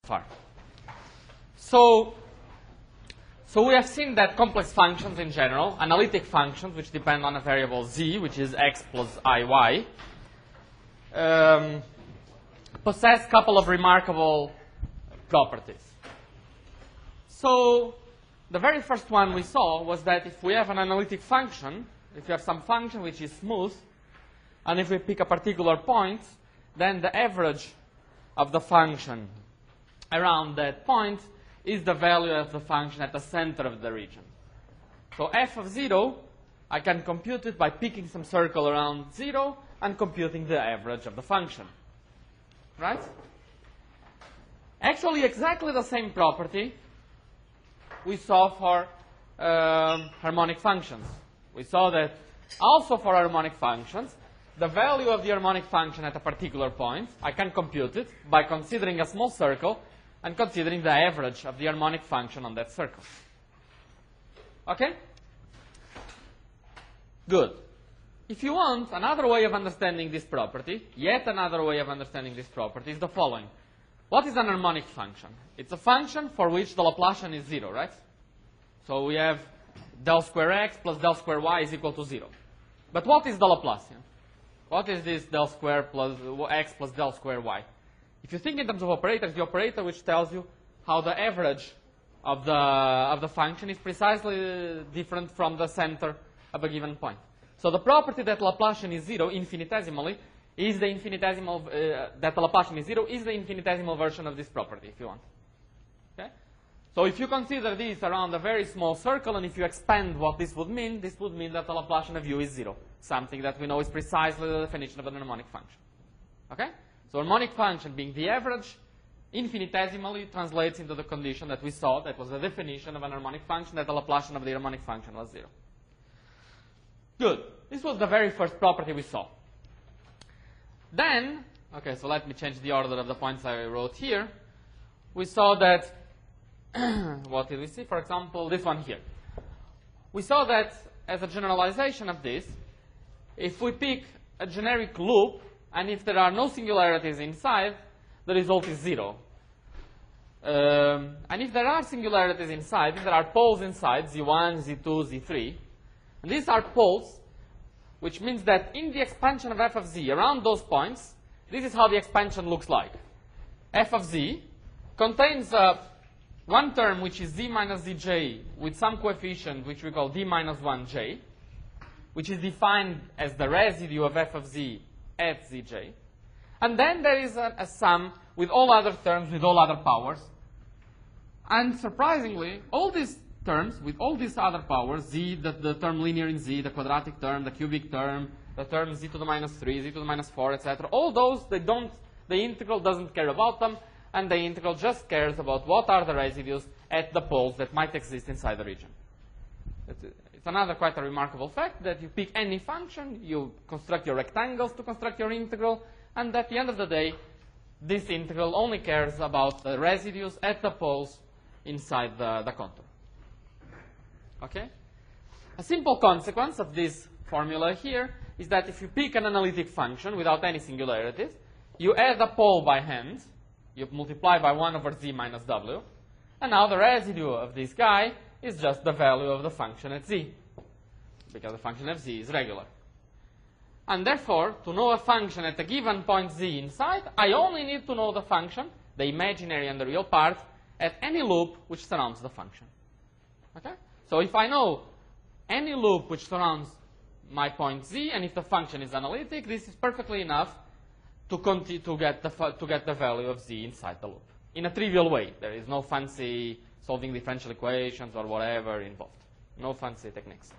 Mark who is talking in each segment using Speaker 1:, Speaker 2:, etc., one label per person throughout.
Speaker 1: far. So we have seen that complex functions in general, analytic functions which depend on a variable z, which is x plus iy, possess a couple of remarkable properties. So the very first one we saw was that if we have an analytic function, if you have some function which is smooth, and if we pick a particular point, then the average of the function around that point is the value of the function at the center of the region. So f of 0, I can compute it by picking some circle around 0 and computing the average of the function. Right? Actually, exactly the same property we saw for harmonic functions. We saw that also for harmonic functions, the value of the harmonic function at a particular point, I can compute it by considering a small circle and considering the average of the harmonic function on that circle. Okay? Good. If you want, another way of understanding this property, yet another way of understanding this property is the following. What is an harmonic function? It's a function for which the Laplacian is 0, right? So we have del square x plus del square y is equal to 0. But what is the Laplacian? What is this del square plus x plus del square y? If you think in terms of operators, the operator which tells you how the average of the function is precisely different from the center of a given point. So the property that Laplacian is 0 infinitesimally is the infinitesimal that Laplacian is 0 is the infinitesimal version of this property, if you want. Okay? So if you consider this around a very small circle, and if you expand what this would mean that the Laplacian of u is 0, something that we know is precisely the definition of an harmonic function. Okay? So harmonic function being the average infinitesimally translates into the condition that we saw, that was the definition of an harmonic function, that the Laplacian of the harmonic function was 0. Good. This was the very first property we saw. Then, okay, so let me change the order of the points I wrote here. We saw that, what did we see? For example, this one here. We saw that as a generalization of this, if we pick a generic loop, and if there are no singularities inside, the result is 0. And if there are singularities inside, if there are poles inside, z1, z2, z3, and these are poles, which means that in the expansion of f of z around those points, this is how the expansion looks like. F of z contains one term which is z minus zj with some coefficient which we call d minus 1j, which is defined as the residue of f of z at zj. And then there is a sum with all other terms, with all other powers. And surprisingly, all these terms, with all these other powers, z, the term linear in z, the quadratic term, the cubic term, the term z to the minus 3, z to the minus 4, etc., all those, the integral doesn't care about them, and the integral just cares about what are the residues at the poles that might exist inside the region. It's another quite a remarkable fact that you pick any function, you construct your rectangles to construct your integral, and at the end of the day, this integral only cares about the residues at the poles inside the contour. Okay? A simple consequence of this formula here is that if you pick an analytic function without any singularities, you add a pole by hand, you multiply by 1 over z minus w, and now the residue of this guy is just the value of the function at z, because the function of z is regular. And therefore, to know a function at a given point z inside, I only need to know the function, the imaginary and the real part, at any loop which surrounds the function. Okay? So if I know any loop which surrounds my point z, and if the function is analytic, this is perfectly enough to get the value of z inside the loop. In a trivial way. There is no fancy solving differential equations or whatever involved. No fancy techniques.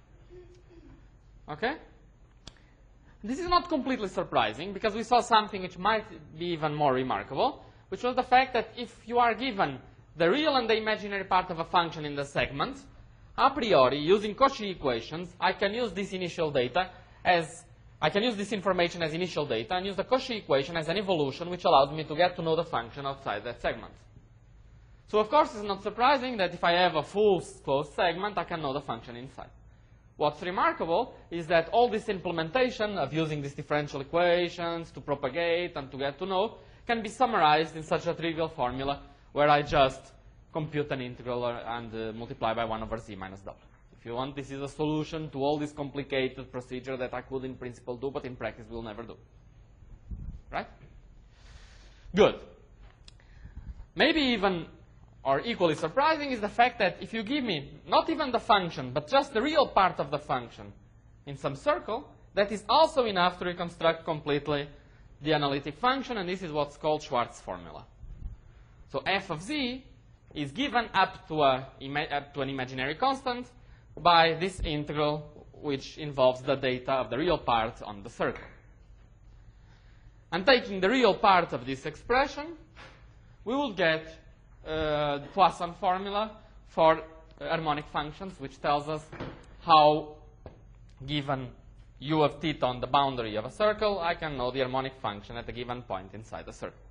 Speaker 1: Okay? This is not completely surprising, because we saw something which might be even more remarkable, which was the fact that if you are given the real and the imaginary part of a function in the segment, a priori, using Cauchy equations, I can use this initial data as, I can use this information as initial data and use the Cauchy equation as an evolution which allows me to get to know the function outside that segment. So of course it's not surprising that if I have a full closed segment, I can know the function inside. What's remarkable is that all this implementation of using these differential equations to propagate and to get to know can be summarized in such a trivial formula where I just compute an integral and multiply by 1 over z minus w. If you want, this is a solution to all this complicated procedure that I could in principle do, but in practice will never do. Right? Good. Maybe even or equally surprising is the fact that if you give me not even the function, but just the real part of the function in some circle, that is also enough to reconstruct completely the analytic function, and this is what's called Schwartz formula. So f of z is given up to an imaginary constant by this integral, which involves the data of the real part on the circle. And taking the real part of this expression, we will get Poisson formula for harmonic functions, which tells us how, given u of theta on the boundary of a circle, I can know the harmonic function at a given point inside the circle.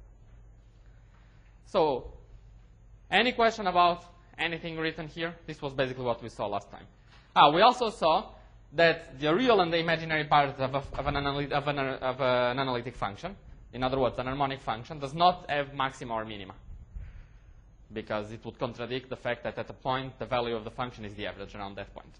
Speaker 1: So, any question about anything written here? This was basically what we saw last time. We also saw that the real and the imaginary part of an analytic function, in other words, an harmonic function, does not have maxima or minima, because it would contradict the fact that at a point the value of the function is the average around that point.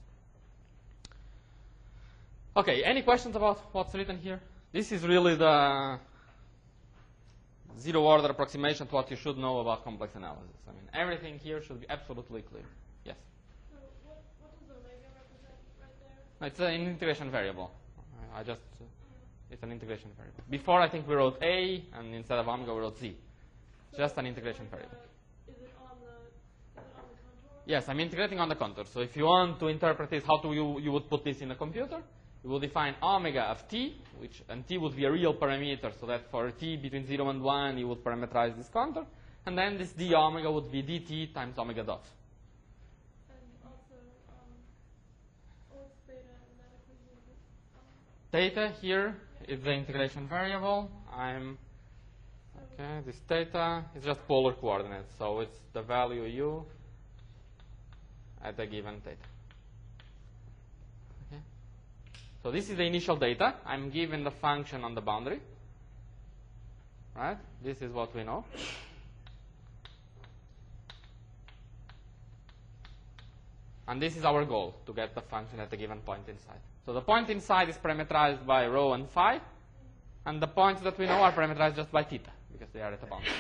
Speaker 1: Okay, any questions about what's written here? This is really the zero-order approximation to what you should know about complex analysis. I mean, everything here should be absolutely clear. Yes?
Speaker 2: So what does omega represent right there?
Speaker 1: No, it's an integration variable. It's an integration variable. Before, I think we wrote a, and instead of omega, we wrote z.
Speaker 2: So
Speaker 1: Just an integration variable.
Speaker 2: Is it on the contour?
Speaker 1: Yes, I'm integrating on the contour. So if you want to interpret this, how do you would put this in a computer? You will define omega of t, and t would be a real parameter, so that for t between 0 and 1, you would parameterize this contour. And then this d omega would be dt times omega dot.
Speaker 2: And also, what's theta in that equation?
Speaker 1: Theta here is the integration variable. Okay, this theta is just polar coordinates, so it's the value u at a given theta. Okay. So this is the initial data. I'm given the function on the boundary. Right? This is what we know. And this is our goal, to get the function at a given point inside. So the point inside is parameterized by rho and phi, and the points that we know are parameterized just by theta, because they are at a boundary.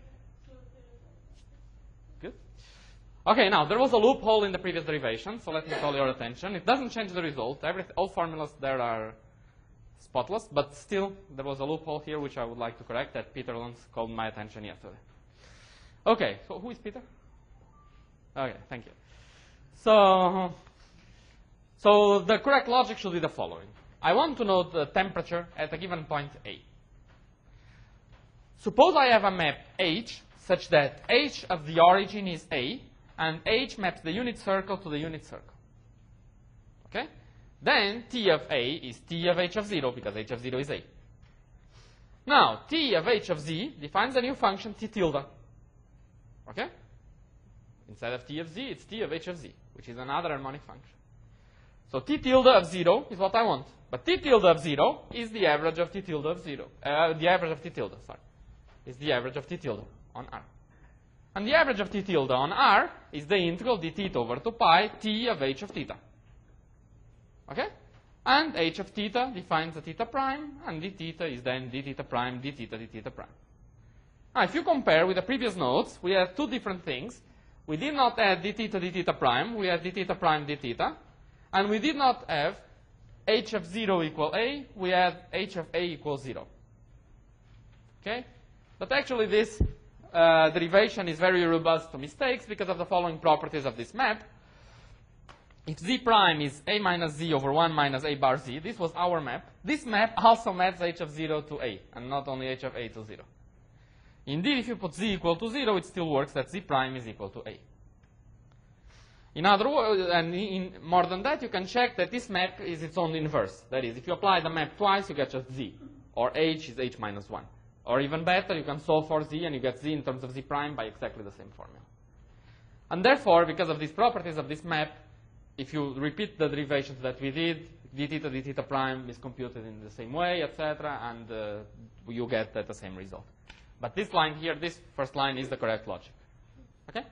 Speaker 1: Good. Okay, now, there was a loophole in the previous derivation, so let me call your attention. It doesn't change the result. All formulas there are spotless, but still, there was a loophole here which I would like to correct that Peter Lenz called my attention yesterday. Okay, so who is Peter? Okay, thank you. So the correct logic should be the following. I want to know the temperature at a given point A. Suppose I have a map H such that H of the origin is A, and H maps the unit circle to the unit circle. Okay? Then T of A is T of H of 0, because H of 0 is A. Now, T of H of Z defines a new function T tilde. Okay? Instead of T of Z, it's T of H of Z, which is another harmonic function. So T tilde of 0 is what I want. But T tilde of 0 is the average of T tilde of 0. The average of T tilde, sorry. Is the average of T tilde on R. And the average of T tilde on R is the integral d theta over 2 pi T of H of theta. Okay? And H of theta defines the theta prime, and d theta is then d theta prime, d theta prime. Now, if you compare with the previous notes, we have two different things. We did not add d theta prime, we had d theta prime, d theta. And we did not have H of 0 equal A, we had H of A equals 0. Okay? But actually this derivation is very robust to mistakes because of the following properties of this map. If Z prime is A minus Z over 1 minus A bar Z, this was our map. This map also maps H of 0 to A, and not only H of A to 0. Indeed, if you put Z equal to 0, it still works that Z prime is equal to A. In other words, and more than that, you can check that this map is its own inverse. That is, if you apply the map twice, you get just Z, or H is H minus 1. Or even better, you can solve for Z, and you get Z in terms of Z prime by exactly the same formula. And therefore, because of these properties of this map, if you repeat the derivations that we did, d theta prime is computed in the same way, etc., and you get the same result. But this line here, this first line is the correct logic. Okay?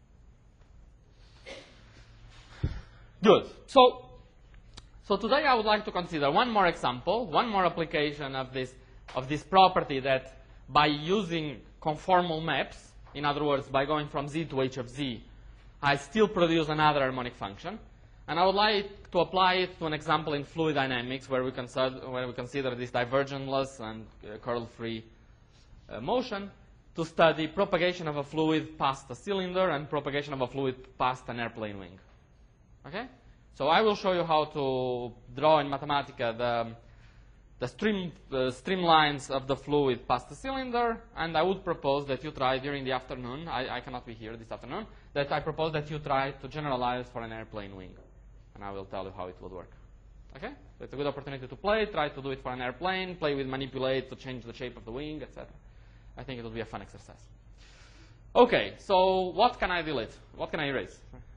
Speaker 1: Good. So today I would like to consider one more example, one more application of this property that by using conformal maps, in other words, by going from z to h of z, I still produce another harmonic function. And I would like to apply it to an example in fluid dynamics where we consider this divergenceless and curl-free motion to study propagation of a fluid past a cylinder and propagation of a fluid past an airplane wing. Okay? So I will show you how to draw in Mathematica the streamlines of the fluid past the cylinder, and I would propose that you try during the afternoon, I cannot be here this afternoon, that I propose that you try to generalize for an airplane wing. And I will tell you how it would work. Okay? So it's a good opportunity to play, try to do it for an airplane, play with manipulate to change the shape of the wing, etc. I think it will be a fun exercise. Okay, so what can I delete? What can I erase?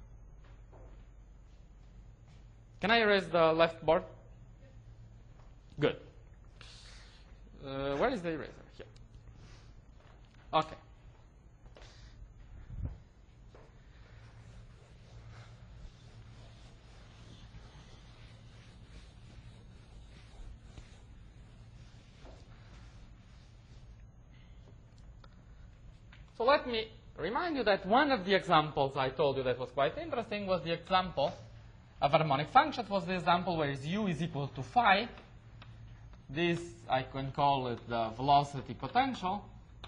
Speaker 1: Can I erase the left board? Good. Where is the eraser? Here. Okay. So let me remind you that one of the examples I told you that was quite interesting was the example of harmonic functions, was the example where u is equal to phi. This, I can call it the velocity potential,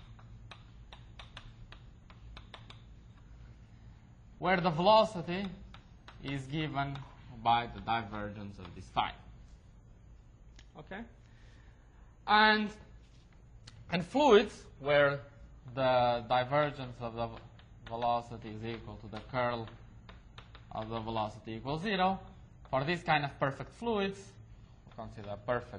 Speaker 1: where the velocity is given by the divergence of this phi. Okay? And fluids, where the divergence of the velocity is equal to the curl of the velocity equals 0. For this kind of perfect fluids, we'll consider a perfect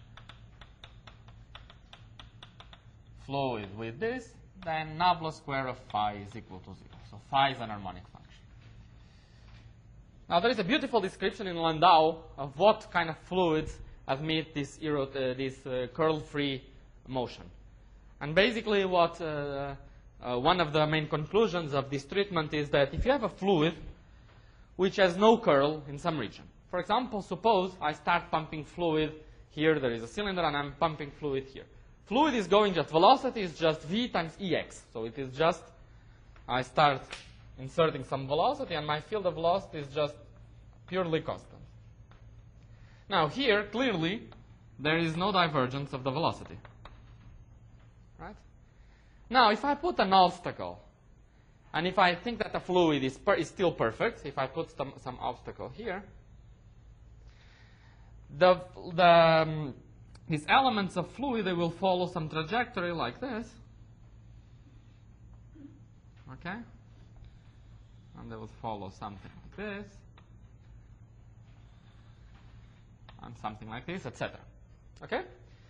Speaker 1: fluid with this, then nabla square of phi is equal to 0. So phi is an harmonic function. Now there is a beautiful description in Landau of what kind of fluids admit this curl-free motion. And basically what one of the main conclusions of this treatment is that if you have a fluid which has no curl in some region. For example, suppose I start pumping fluid here, there is a cylinder and I'm pumping fluid here. Fluid is going just, velocity is just v times ex. So it is just, I start inserting some velocity and my field of velocity is just purely constant. Now here, clearly, there is no divergence of the velocity. Right? Now, if I put an obstacle, and if I think that the fluid is still perfect, if I put some obstacle here, these elements of fluid, they will follow some trajectory like this. Okay? And they will follow something like this. And something like this, etc. Okay?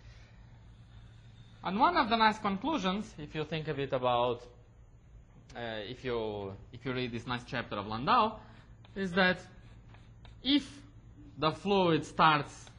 Speaker 1: And one of the nice conclusions, if you think of it about, if you read this nice chapter of Landau, is that if the fluid starts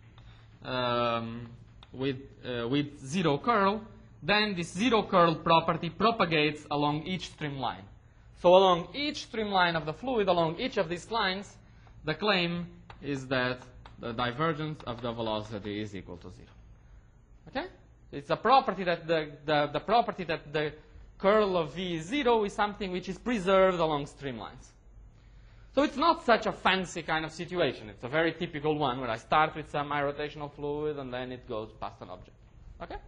Speaker 1: with zero curl, then this zero curl property propagates along each streamline. So along each streamline of the fluid, along each of these lines, the claim is that the divergence of the velocity is equal to 0. Okay? It's a property that the property that the curl of V is 0 is something which is preserved along streamlines. So it's not such a fancy kind of situation. It's a very typical one where I start with some rotational fluid and then it goes past an object. Okay?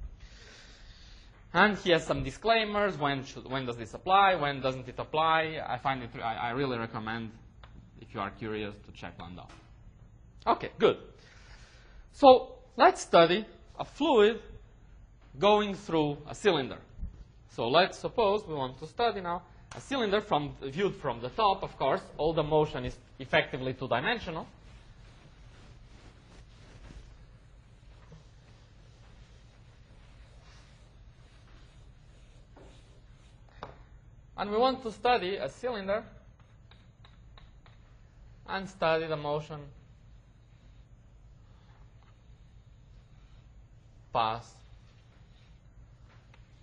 Speaker 1: And he has some disclaimers. When does this apply? When doesn't it apply? I really recommend, if you are curious, to check Landau. Okay, good. So let's study a fluid going through a cylinder. So let's suppose we want to study now a cylinder viewed from the top, of course. All the motion is effectively two-dimensional. And we want to study a cylinder and study the motion past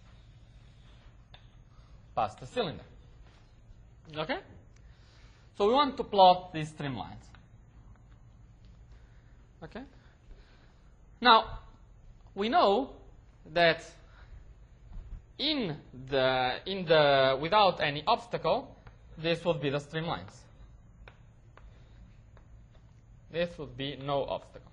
Speaker 1: past the cylinder. Okay? So we want to plot these streamlines. Okay? Now, we know that without any obstacle, this would be the streamlines. This would be no obstacle.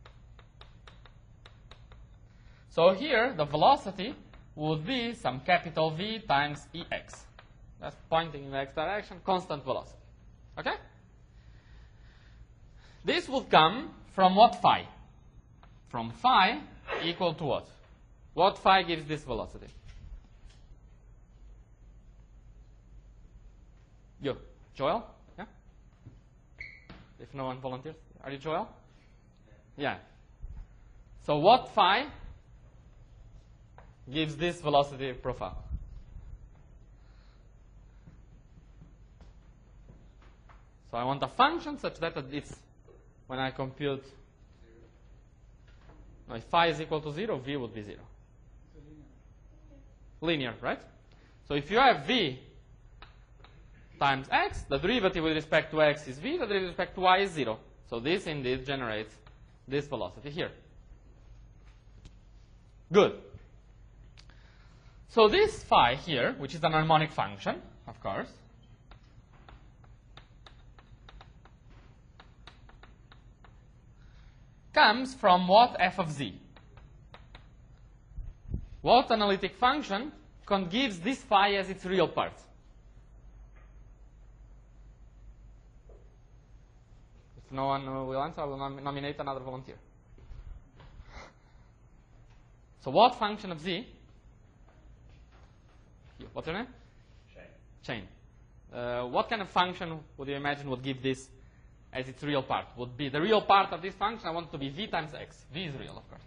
Speaker 1: So here, the velocity would be some capital V times Ex. That's pointing in the x direction, constant velocity. Okay? This would come from what phi? From phi equal to what? What phi gives this velocity? You. Joel? Yeah? If no one volunteers. Are you Joel? Yeah. So what phi gives this velocity profile? So I want a function such that it's, when I compute, no, if phi is equal to 0, v would be 0. Linear, right? So if you have v times x, the derivative with respect to x is v, the derivative with respect to y is 0. So this indeed generates this velocity here. Good. So this phi here, which is an harmonic function, of course, comes from what f of z? What analytic function gives this phi as its real part? If no one will answer, I will nominate another volunteer. So what function of z? What's your name? Chain. What kind of function would you imagine would give this as its real part? Would be the real part of this function, I want it to be v times x. V is real, of course.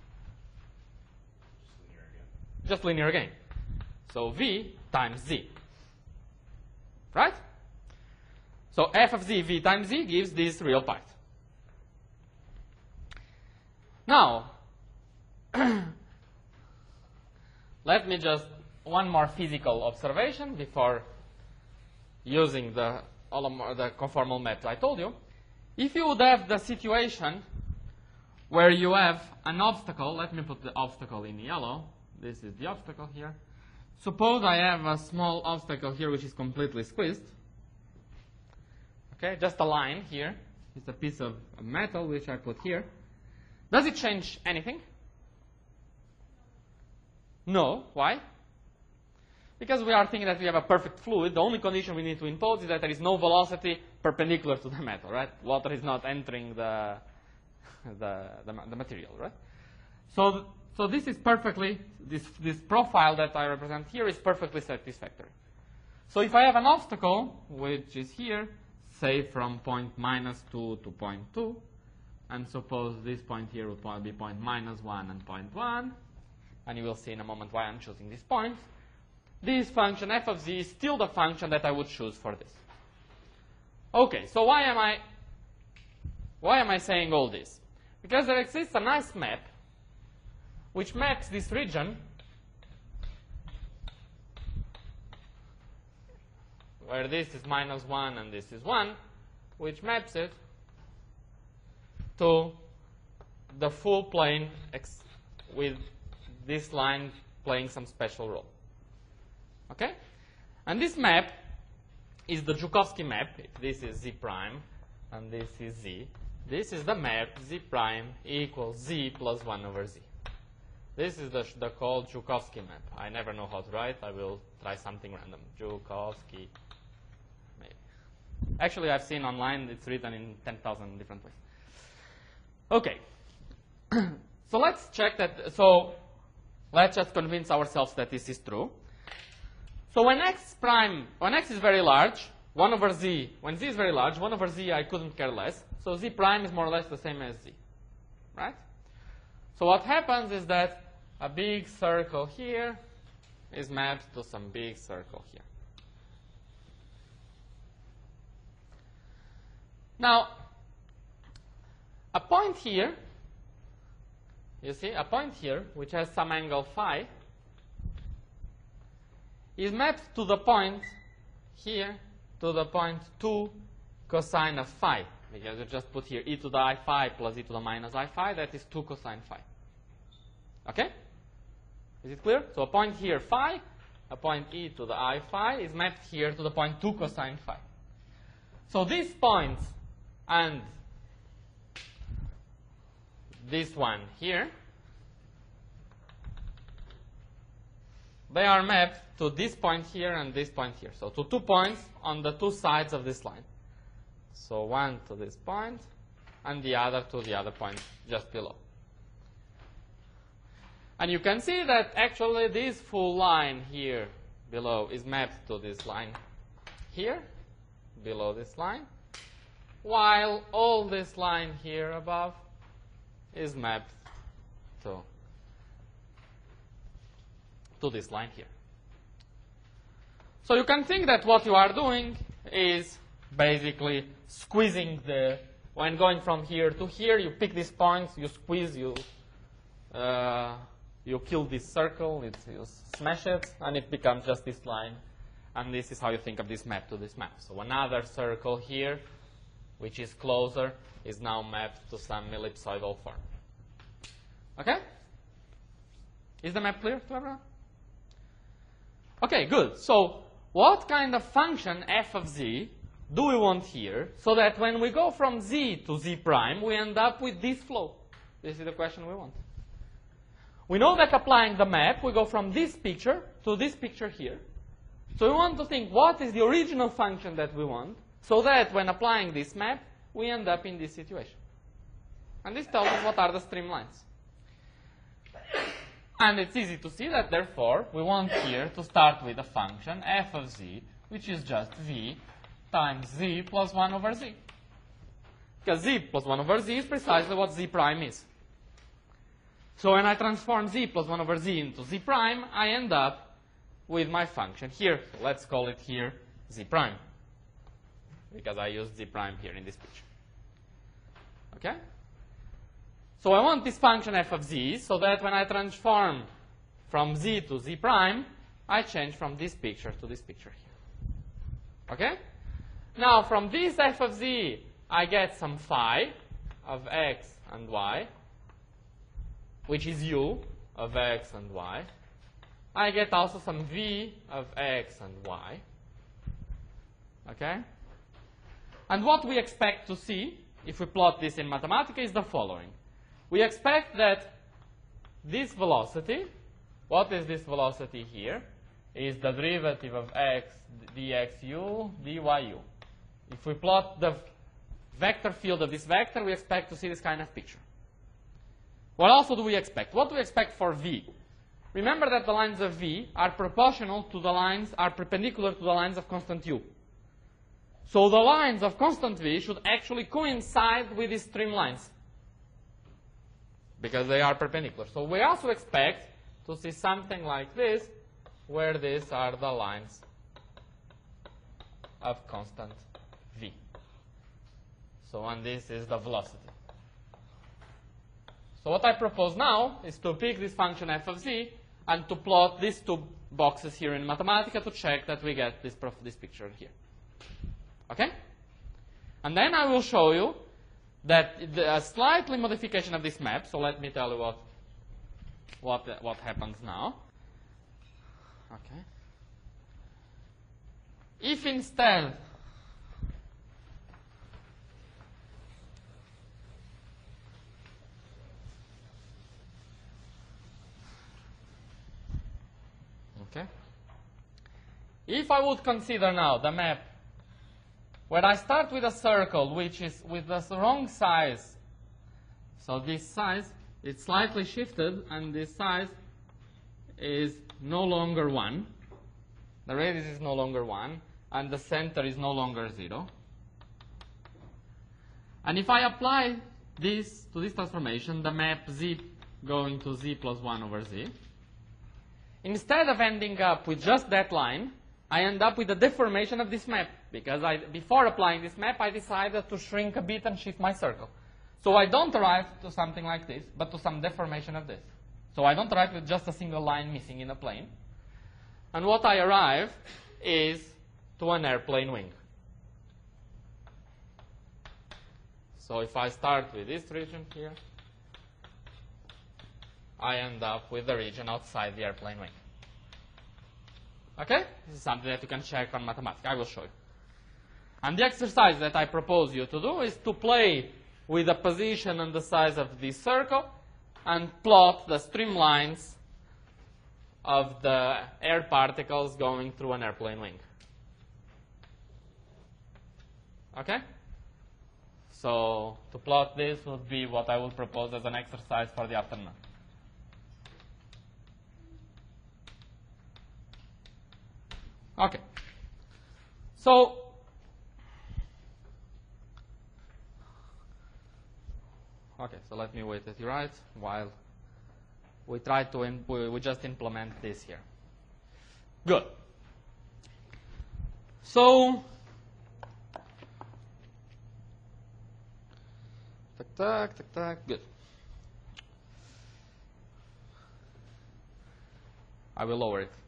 Speaker 1: Just linear again. So v times z. Right? So f of z, v times z gives this real part. Now, let me just, one more physical observation before using the conformal method I told you. If you would have the situation where you have an obstacle, let me put the obstacle in yellow. This is the obstacle here. Suppose I have a small obstacle here which is completely squeezed. Okay, just a line here. It's a piece of metal which I put here. Does it change anything? No. Why? Because we are thinking that we have a perfect fluid. The only condition we need to impose is that there is no velocity perpendicular to the metal, right? Water is not entering the material, right? So this is perfectly, this profile that I represent here is perfectly satisfactory. So if I have an obstacle, which is here, say from point -2 to point 2, and suppose this point here would be point -1 and point 1, and you will see in a moment why I'm choosing this point. This function f of z is still the function that I would choose for this. Okay, so why am I saying all this? Because there exists a nice map which maps this region where this is -1 and this is 1, which maps it to the full plane with this line playing some special role. Okay? And this map is the Joukowsky map. If this is z prime and this is z, this is the map z prime equals z plus 1 over z. This is the called Joukowsky map. I never know how to write. I will try something random. Joukowsky. Maybe. Actually, I've seen online it's written in 10,000 different ways. Okay. So let's check that. So let's just convince ourselves that this is true. So when x is very large, 1 over z, when z is very large, 1 over z I couldn't care less. So z prime is more or less the same as z. Right? So what happens is that a big circle here is mapped to some big circle here. Now, a point here, you see, a point here which has some angle phi is mapped to the point here, to the point 2 cosine of phi. Because you just put here e to the I phi plus e to the minus I phi, that is 2 cosine phi. Okay? Is it clear? So a point here phi, a point e to the I phi is mapped here to the point 2 cosine phi. So these points and this one here, they are mapped to this point here and this point here. So to 2 points on the 2 sides of this line. So one to this point and the other to the other point just below. And you can see that actually this full line here below is mapped to this line here, below this line, while all this line here above is mapped to this line here. So you can think that what you are doing is basically squeezing when going from here to here, you pick these points, you squeeze, you kill this circle, you smash it, and it becomes just this line. And this is how you think of this map to this map. So another circle here, which is closer, is now mapped to some ellipsoidal form. Okay? Is the map clear to everyone? Okay, good. So what kind of function f of z do we want here so that when we go from z to z prime, we end up with this flow? This is the question we want. We know that applying the map, we go from this picture to this picture here. So we want to think what is the original function that we want so that when applying this map, we end up in this situation. And this tells us what are the streamlines. And it's easy to see that, therefore, we want here to start with a function f of z, which is just v times z plus 1 over z. Because z plus 1 over z is precisely what z prime is. So when I transform z plus 1 over z into z prime, I end up with my function here. So let's call it here z prime, because I used z prime here in this picture. Okay? So I want this function f of z so that when I transform from z to z prime, I change from this picture to this picture here. Okay? Now from this f of z, I get some phi of x and y, which is u of x and y. I get also some v of x and y. Okay? And what we expect to see, if we plot this in Mathematica, is the following. We expect that this velocity, what is this velocity here, is the derivative of x dxu dyu. If we plot the vector field of this vector, we expect to see this kind of picture. What also do we expect? What do we expect for v? Remember that the lines of v are proportional to the lines, are perpendicular to the lines of constant u. So the lines of constant v should actually coincide with these streamlines, because they are perpendicular. So we also expect to see something like this, where these are the lines of constant v. So and this is the velocity. So what I propose now is to pick this function f of z and to plot these two boxes here in Mathematica to check that we get this picture here. Okay? And then I will show you that a slightly modification of this map. So let me tell you what happens now. Okay. If instead if I would consider now the map where I start with a circle which is with the wrong size, so this size is slightly shifted and this size is no longer 1, the radius is no longer 1, and the center is no longer 0. And if I apply this to this transformation, the map z going to z plus 1 over z, instead of ending up with just that line, I end up with a deformation of this map, because before applying this map, I decided to shrink a bit and shift my circle. So I don't arrive to something like this, but to some deformation of this. So I don't arrive with just a single line missing in a plane. And what I arrive is to an airplane wing. So if I start with this region here, I end up with the region outside the airplane wing. Okay? This is something that you can check on Mathematica. I will show you. And the exercise that I propose you to do is to play with the position and the size of this circle and plot the streamlines of the air particles going through an airplane wing. Okay? So to plot this would be what I would propose as an exercise for the afternoon. Okay. So let me wait at your right while we try to we just implement this here. Good. So good. I will lower it.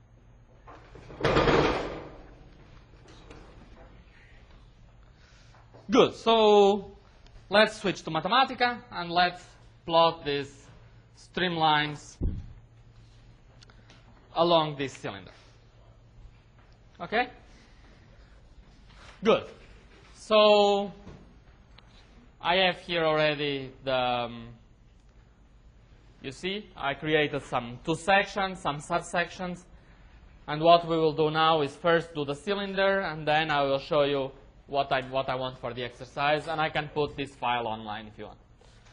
Speaker 1: Good. So let's switch to Mathematica and let's plot these streamlines along this cylinder. Okay? Good. So I have here already the, you see, I created some two sections, some subsections. And what we will do now is first do the cylinder, and then I will show you what I want for the exercise, and I can put this file online if you want.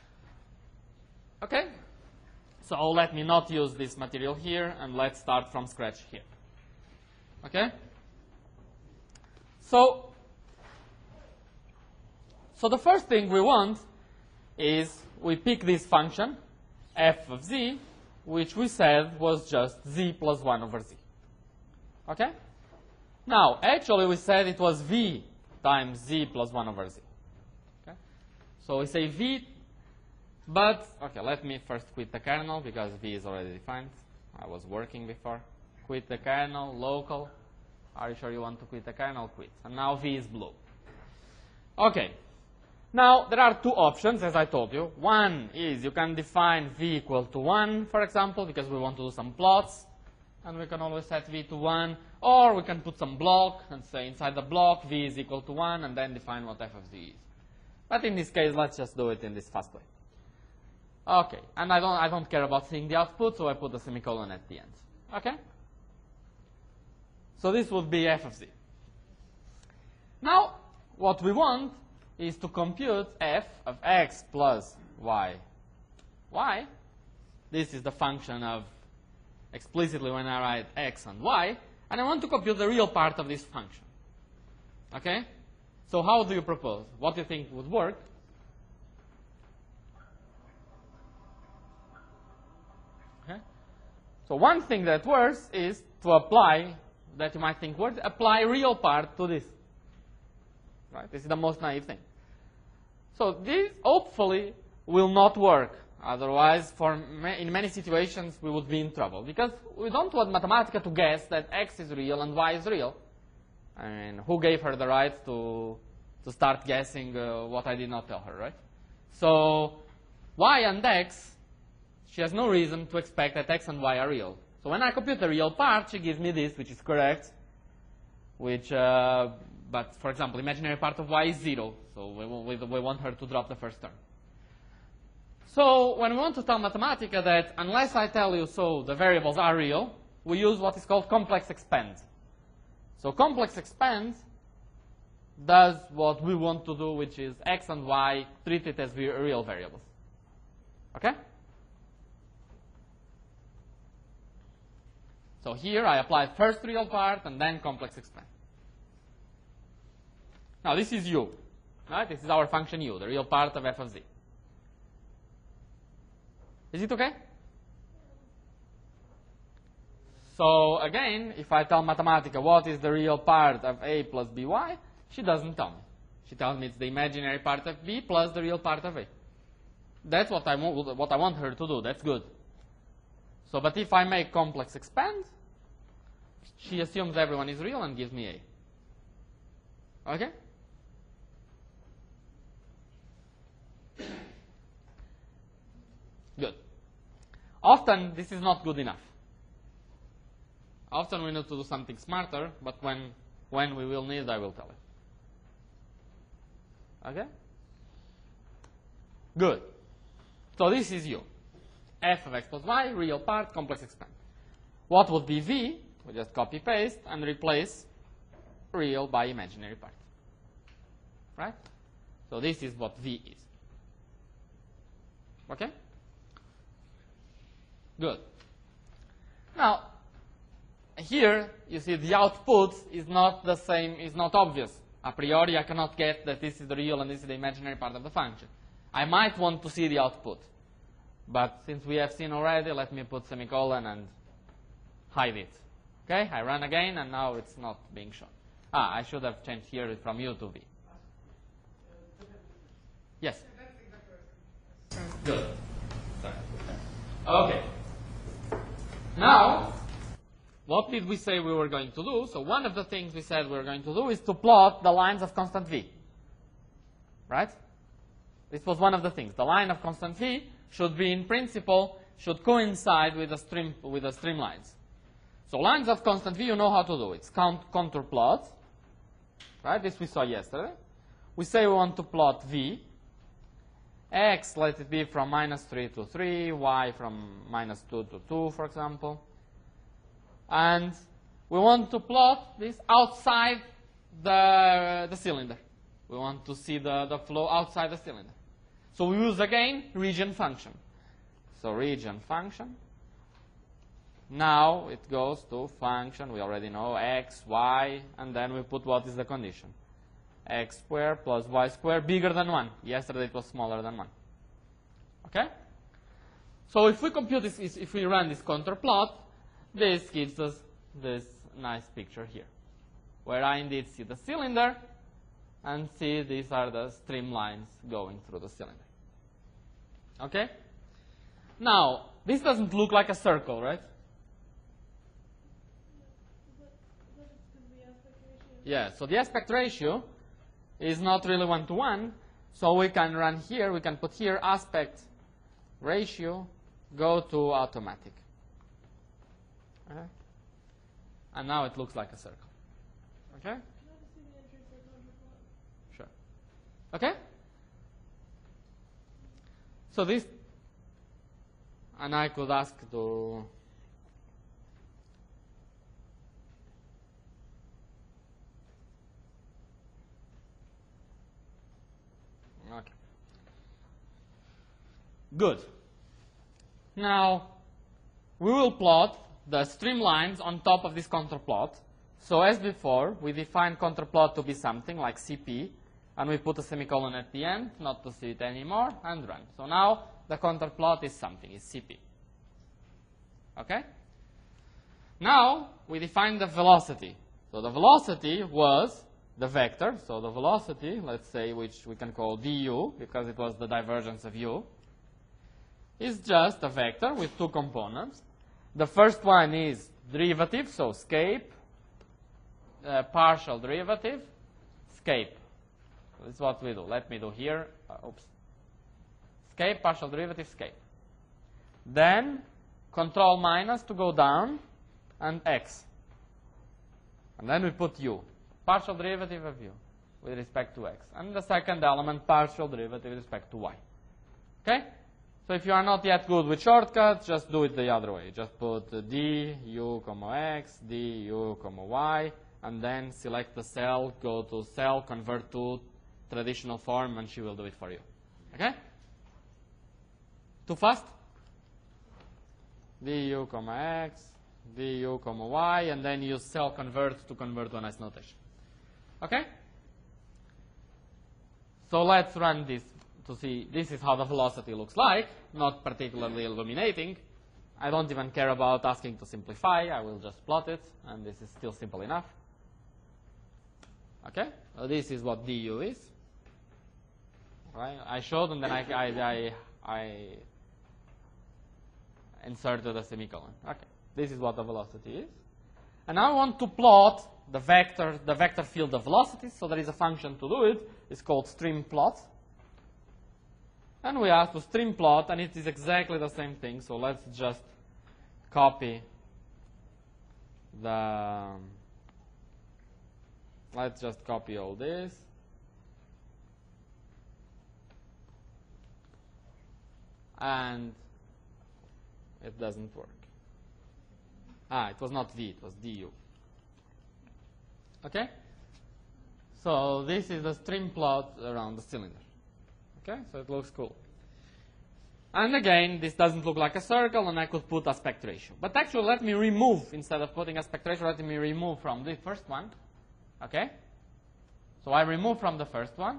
Speaker 1: Okay? So let me not use this material here, and let's start from scratch here. Okay? So the first thing we want is we pick this function, f of z, which we said was just z plus 1 over z. Okay? Now, actually we said it was v times z plus 1 over z. Okay? So we say v, but, okay, let me first quit the kernel because v is already defined. I was working before. Quit the kernel, local. Are you sure you want to quit the kernel? Quit. And now v is blue. Okay. Now, there are two options, as I told you. One is you can define v equal to 1, for example, because we want to do some plots. And we can always set v to 1. Or we can put some block and say inside the block v is equal to 1 and then define what f of z is. But in this case, let's just do it in this fast way. Okay. And I don't care about seeing the output, so I put a semicolon at the end. Okay? So this would be f of z. Now, what we want is to compute f of x plus y. Why? This is the function of explicitly when I write x and y, and I want to compute the real part of this function. Okay? So how do you propose? What do you think would work? Okay? So one thing that works is to apply, that you might think would apply real part to this. Right? This is the most naive thing. So this hopefully will not work. Otherwise, in many situations, we would be in trouble. Because we don't want Mathematica to guess that x is real and y is real. I mean, who gave her the right to start guessing what I did not tell her, right? So y and x, she has no reason to expect that x and y are real. So when I compute the real part, she gives me this, which is correct. Which, but for example, imaginary part of y is 0. So we want her to drop the first term. So when we want to tell Mathematica that unless I tell you so the variables are real, we use what is called complex expand. So complex expand does what we want to do, which is x and y treated as real variables. Okay? So here I apply first real part and then complex expand. Now this is u. Right? This is our function u, the real part of f of z. Is it okay? So again, if I tell Mathematica what is the real part of a plus by, she doesn't tell me. She tells me it's the imaginary part of b plus the real part of a. That's what I want her to do. That's good. So, but if I make complex expand, she assumes everyone is real and gives me A. Okay? Good. Often this is not good enough. Often we need to do something smarter, but when we will need, I will tell you. Okay? Good. So this is U. F of x plus y, real part, complex expand. What would be V? We just copy paste and replace real by imaginary part. Right? So this is what V is. Okay? Good. Now, here you see the output is not the same, is not obvious. A priori, I cannot get that this is the real and this is the imaginary part of the function. I might want to see the output. But since we have seen already, let me put semicolon and hide it. Okay, I run again, and now it's not being shown. I should have changed here from U to V. Yes? Good. Sorry. Okay. Now, what did we say we were going to do? So one of the things we said we were going to do is to plot the lines of constant V. Right? This was one of the things. The line of constant V should be, in principle, should coincide with the streamlines. So lines of constant V, you know how to do it. It's contour plot. Right? This we saw yesterday. We say we want to plot V. X, let it be from -3 to 3. Y from -2 to 2, for example. And we want to plot this outside the cylinder. We want to see the flow outside the cylinder. So we use, again, region function. So region function. Now it goes to function, we already know, x, y, and then we put what is the condition. X squared plus y squared bigger than 1. Yesterday it was smaller than 1. Okay? So if we compute this, if we run this contour plot, this gives us this nice picture here, where I indeed see the cylinder and see these are the streamlines going through the cylinder. Okay? Now, this doesn't look like a circle, right?
Speaker 2: But it's because the aspect ratio.
Speaker 1: Yeah, so the aspect ratio is not really 1-to-1, so we can run here, we can put here aspect ratio, go to automatic. Okay? And now it looks like a circle. Okay?
Speaker 2: Can I just see the entry for contour plot?
Speaker 1: Sure. Okay? So this, and I could ask to, okay. Good. Now, we will plot the streamlines on top of this contour plot. So as before, we define contour plot to be something like CP, and we put a semicolon at the end, not to see it anymore, and run. So now the contour plot is something, it's CP. Okay? Now we define the velocity. So the velocity was the vector. So the velocity, let's say, which we can call du, because it was the divergence of u, is just a vector with two components. The first one is derivative, so scape, partial derivative, scape. This is what we do. Let me do here. Scape, partial derivative, scape. Then control minus to go down, and x. And then we put u, partial derivative of u with respect to x. And the second element, partial derivative with respect to y. Okay? So if you are not yet good with shortcuts, just do it the other way. Just put d, u, x, d, u, y, and then select the cell, go to cell, convert to traditional form, and she will do it for you. Okay? Too fast? du, x, du, y, and then use cell convert to convert to a nice notation. Okay? So let's run this to see. This is how the velocity looks like, not particularly illuminating. I don't even care about asking to simplify. I will just plot it, and this is still simple enough. Okay? So this is what du is. Right? I showed, and then I inserted a semicolon. Okay. This is what the velocity is. And now I want to plot the vector field of velocities. So there is a function to do it. It's called stream plot. And we have to stream plot, and it is exactly the same thing. So let's just copy let's just copy all this. And it doesn't work. It was not V, it was du. Okay? So this is the stream plot around the cylinder. Okay? So it looks cool. And again, this doesn't look like a circle, and I could put aspect ratio. But actually, let me remove, instead of putting aspect ratio, let me remove from the first one. Okay? So I remove from the first one.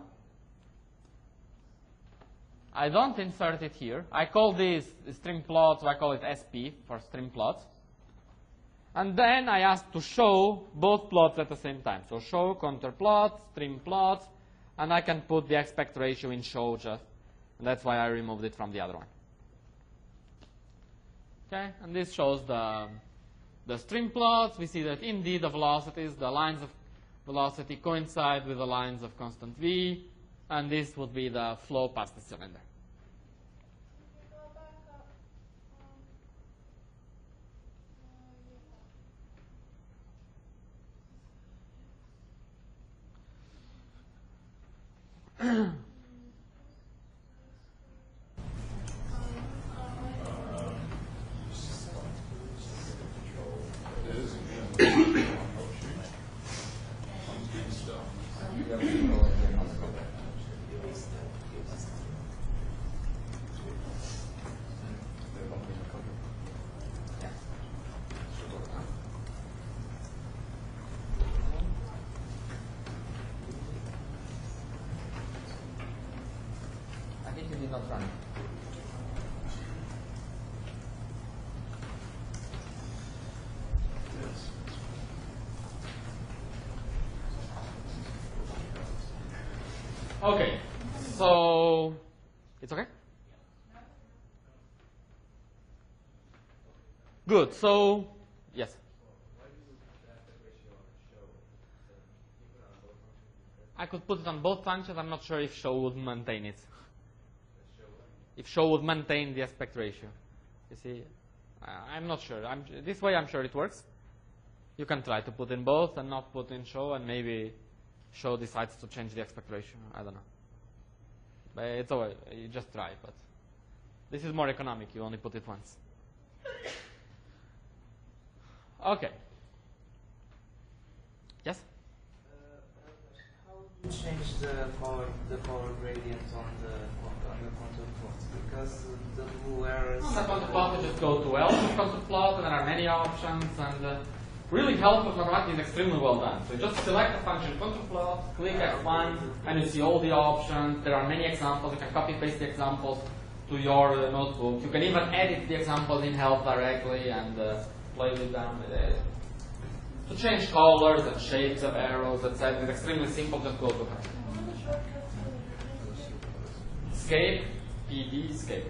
Speaker 1: I don't insert it here. I call this stream plot, so I call it SP for stream plot. And then I ask to show both plots at the same time. So show, contour plot, stream plot, and I can put the aspect ratio in show just. And that's why I removed it from the other one. Okay, and this shows the stream plots. We see that indeed the velocities, the lines of velocity coincide with the lines of constant V, and this would be the flow past the cylinder. Okay, so it's okay? Good, so yes. I could put it on both functions. I'm not sure if show would maintain it. If show would maintain the aspect ratio. You see, I'm not sure. This way I'm sure it works. You can try to put in both and not put in show, and maybe show decides to change the aspect ratio. I don't know. But it's all right. You just try. But this is more economic. You only put it once. Okay. Yes?
Speaker 3: How do you change the color gradient on the contour plot? Because the blue arrows.
Speaker 1: On the contour plot, you just go to L of contour plot, and there are many options, and really helpful mathematics is extremely well done. So you just select the function contour plot, click F1, and you see all the options. There are many examples. You can copy paste the examples to your notebook. You can even edit the examples in help directly and play with them. To change colors and shapes of arrows, etc. It's extremely simple. Just go to her. Escape, PD, escape.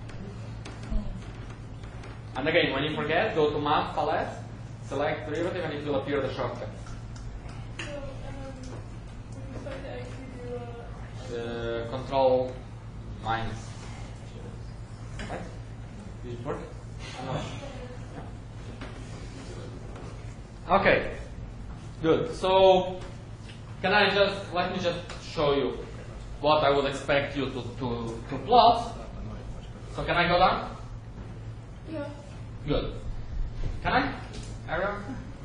Speaker 1: And again, when you forget, go to Math Palette, select derivative, and it will appear the shortcut.
Speaker 2: So, we start to actually do
Speaker 1: Control minus. Right? Did it work? No. Okay, good. So, let me just show you what I would expect you to plot. So can I go down?
Speaker 2: Yeah.
Speaker 1: Good. Can I? Ariel?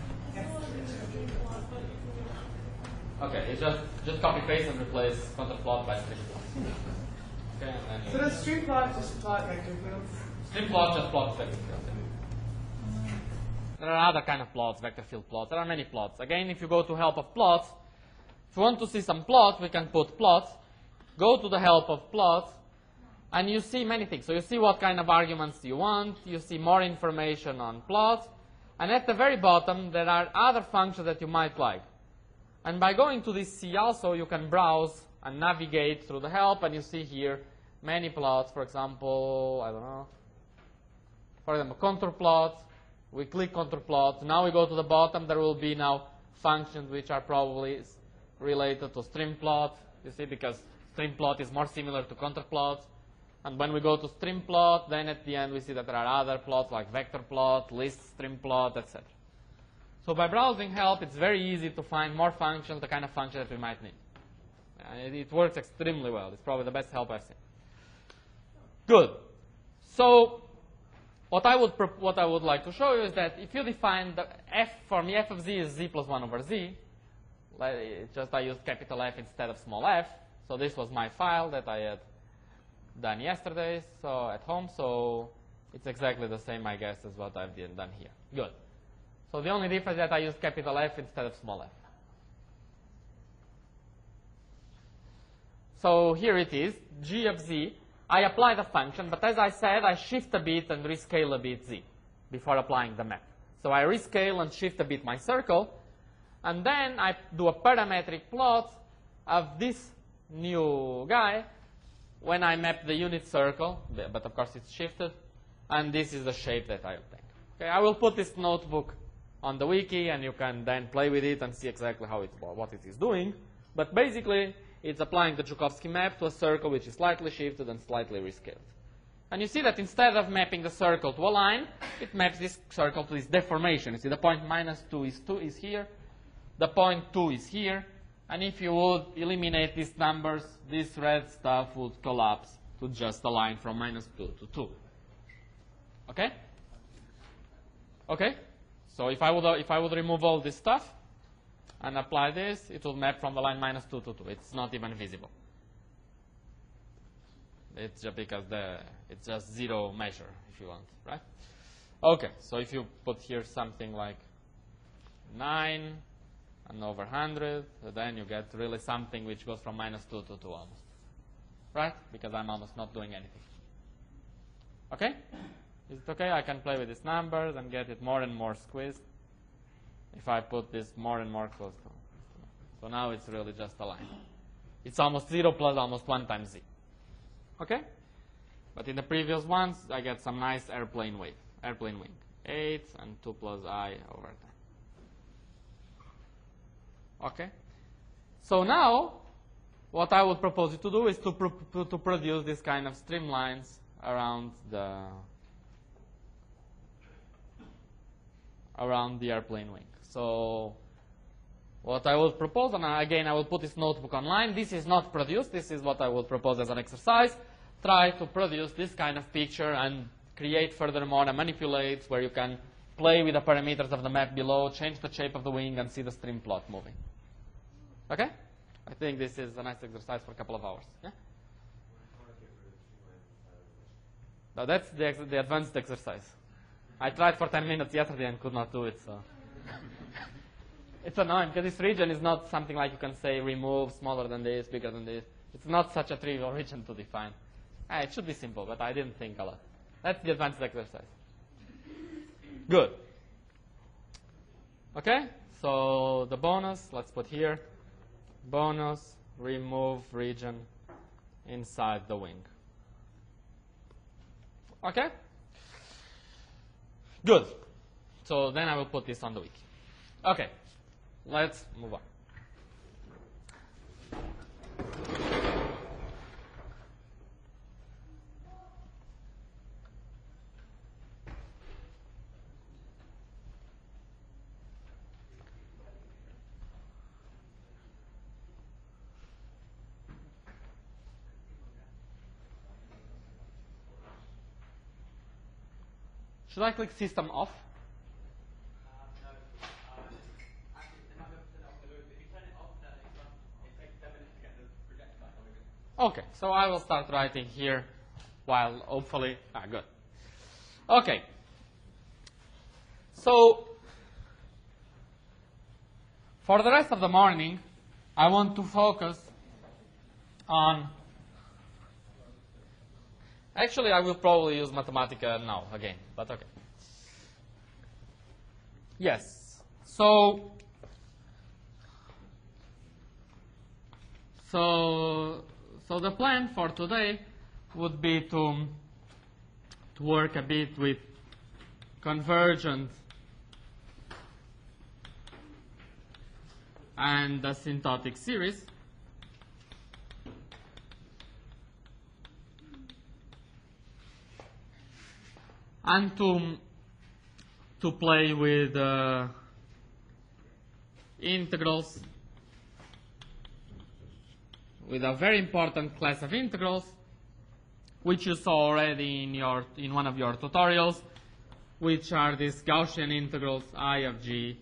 Speaker 1: Okay, you just copy paste and replace contour plot by stream plot. Okay, and then
Speaker 4: So does stream plot just plot vector fields?
Speaker 1: stream plot just plots vector field. There are other kind of plots, vector field plots. There are many plots. Again, if you go to help of plots, if you want to see some plot, we can put plot. Go to the help of plot, and you see many things. So you see what kind of arguments you want. You see more information on plot. And at the very bottom, there are other functions that you might like. And by going to this C also, you can browse and navigate through the help, and you see here many plots. For example, I don't know. For example, contour plot We click contour plot. Now we go to the bottom. There will be now functions which are probably related to stream plot. You see, because stream plot is more similar to contour plot. And when we go to stream plot, then at the end we see that there are other plots like vector plot, list stream plot, etc. So by browsing help, it's very easy to find more functions, the kind of function that we might need. It works extremely well. It's probably the best help I've seen. Good. So what I would like to show you is that if you define the f, for me f of z is z plus 1 over z, just I used capital F instead of small f. So this was my file that I had done yesterday, so at home. So it's exactly the same, I guess, as what I've done here. Good. So the only difference is that I used capital F instead of small f. So here it is, g of z. I apply the function, but as I said, I shift a bit and rescale a bit z before applying the map. So I rescale and shift a bit my circle, and then I do a parametric plot of this new guy when I map the unit circle, but of course it's shifted, and this is the shape that I obtain. Okay, I will put this notebook on the wiki, and you can then play with it and see exactly how what it is doing. But basically, it's applying the Joukowsky map to a circle which is slightly shifted and slightly rescaled. And you see that instead of mapping the circle to a line, it maps this circle to this deformation. You see the point -2 is here, the point 2 is here, and if you would eliminate these numbers, this red stuff would collapse to just a line from -2 to 2. Okay? Okay? So if I would remove all this stuff and apply this, it will map from the line -2 to 2. It's not even visible. It's just because it's just zero measure, if you want, right? Okay, so if you put here something like 9 and over 100, then you get really something which goes from -2 to 2 almost, right? Because I'm almost not doing anything. Okay? Is it okay? I can play with these numbers and get it more and more squeezed if I put this more and more close to it. So now it's really just a line. It's almost 0 plus almost 1 times z. Okay? But in the previous ones, I get some nice airplane wing. 8 and 2 plus I over 10. Okay? So now, what I would propose you to do is to produce this kind of streamlines around the airplane wing. So what I will propose, and again I will put this notebook online. This is not produced. This is what I will propose as an exercise. Try to produce this kind of picture and create furthermore and manipulate where you can play with the parameters of the map below, change the shape of the wing, and see the stream plot moving. Okay? I think this is a nice exercise for a couple of hours. Yeah? Now that's the advanced exercise. I tried for 10 minutes yesterday and could not do it, so. It's annoying because this region is not something like you can say remove smaller than this, bigger than this. It's not such a trivial region to define. It should be simple, but I didn't think a lot. That's the advanced exercise. Good. Okay, so the bonus, let's put here. Bonus, remove region inside the wing. Okay? Good. So then I will put this on the wiki. Okay, let's move on. Should I click system off? Okay, so I will start writing here while hopefully, good. Okay, so for the rest of the morning, I want to focus on, actually I will probably use Mathematica now again, but okay. Yes, so the plan for today would be to work a bit with convergent and the asymptotic series. And to play with integrals, with a very important class of integrals, which you saw already in one of your tutorials, which are these Gaussian integrals I of g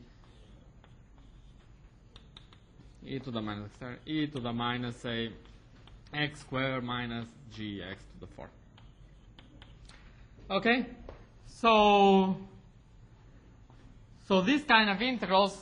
Speaker 1: e to the minus a x squared minus gx to the 4. Okay, so these kind of integrals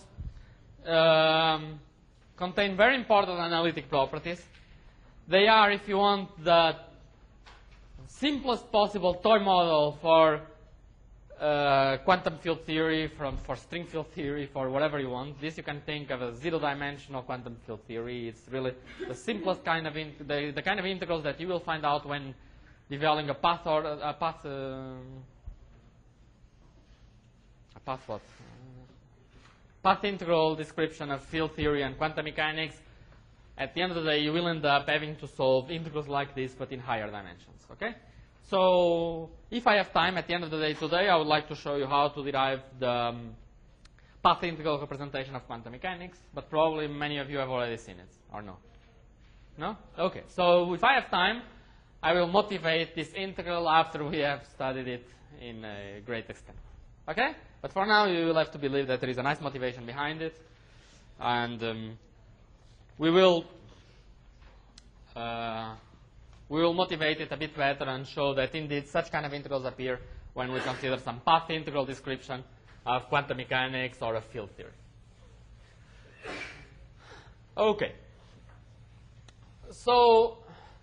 Speaker 1: contain very important analytic properties. They are, if you want, the simplest possible toy model for quantum field theory, for string field theory, for whatever you want. This you can think of as zero-dimensional quantum field theory. It's really the simplest kind of the kind of integrals that you will find out when developing a path integral description of field theory and quantum mechanics. At the end of the day, you will end up having to solve integrals like this, but in higher dimensions. Okay? So, if I have time at the end of the day today, I would like to show you how to derive the path integral representation of quantum mechanics, but probably many of you have already seen it, or no? No? Okay. So, if I have time, I will motivate this integral after we have studied it in a great extent. Okay? But for now, you will have to believe that there is a nice motivation behind it. And we will motivate it a bit better and show that indeed such kind of integrals appear when we consider some path integral description of quantum mechanics or of field theory. Okay. So,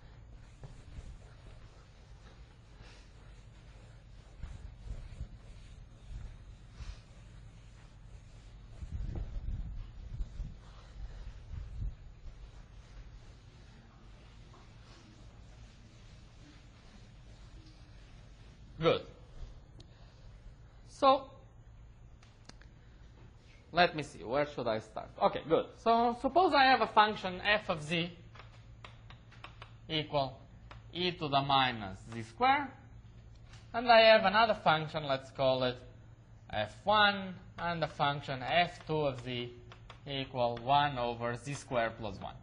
Speaker 1: good. So, let me see, where should I start? Okay, good. So, suppose I have a function f of z equal e to the minus z squared, and I have another function, let's call it f1, and the function f2 of z equal 1 over z squared plus 1.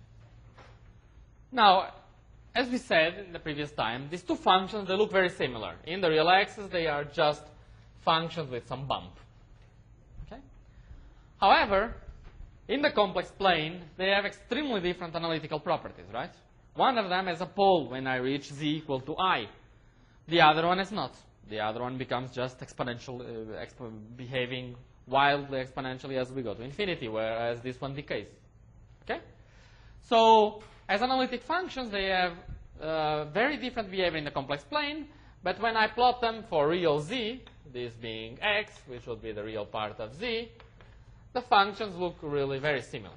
Speaker 1: Now, as we said in the previous time, these two functions, they look very similar. In the real axis, they are just functions with some bump. Okay? However, in the complex plane, they have extremely different analytical properties, right? One of them has a pole when I reach z equal to I. The other one is not. The other one becomes just exponential, behaving wildly exponentially as we go to infinity, whereas this one decays. Okay? So, as analytic functions, they have very different behavior in the complex plane, but when I plot them for real z, this being x, which would be the real part of z, the functions look really very similar.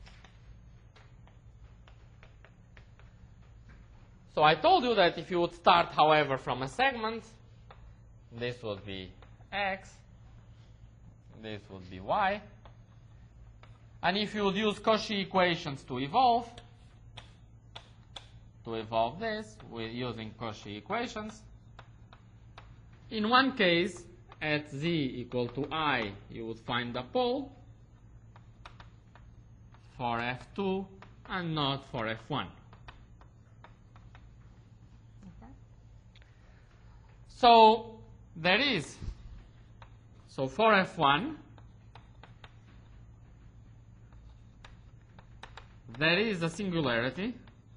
Speaker 1: So I told you that if you would start, however, from a segment, this would be x, this would be y, and if you would use Cauchy equations to evolve this, we're using Cauchy equations. In one case, at z equal to I, you would find the pole for f2 and not for f1. Okay. So there is, so for f1, there is a singularity